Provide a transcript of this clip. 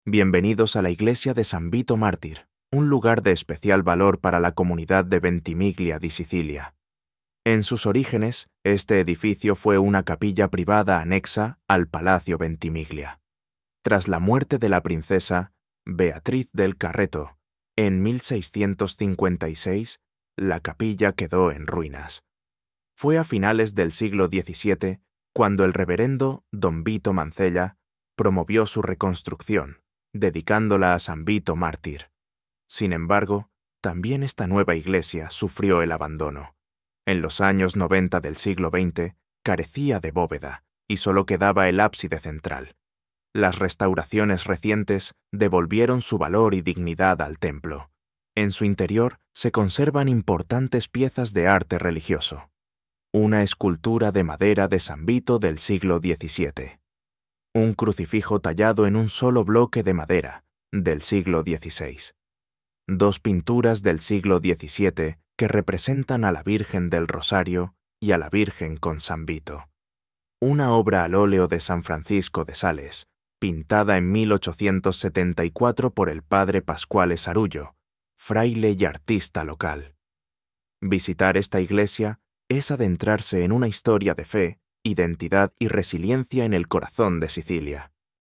Bienvenidos a la iglesia de San Vito Mártir, un lugar de especial valor para la comunidad de Ventimiglia di Sicilia. En sus orígenes, este edificio fue una capilla privada anexa al Palacio Ventimiglia. Tras la muerte de la princesa Beatriz del Carreto, en 1656, la capilla quedó en ruinas. Fue a finales del siglo XVII cuando el reverendo don Vito Mancella promovió su reconstrucción, dedicándola a San Vito Mártir. Sin embargo, también esta nueva iglesia sufrió el abandono. En los años 90 del siglo XX carecía de bóveda y solo quedaba el ábside central. Las restauraciones recientes devolvieron su valor y dignidad al templo. En su interior se conservan importantes piezas de arte religioso. Una escultura de madera de San Vito del siglo XVII. Un crucifijo tallado en un solo bloque de madera, del siglo XVI. Dos pinturas del siglo XVII que representan a la Virgen del Rosario y a la Virgen con San Vito. Una obra al óleo de San Francisco de Sales, pintada en 1874 por el padre Pasquale Sarullo, fraile y artista local. Visitar esta iglesia es adentrarse en una historia de fe, identidad y resiliencia en el corazón de Sicilia.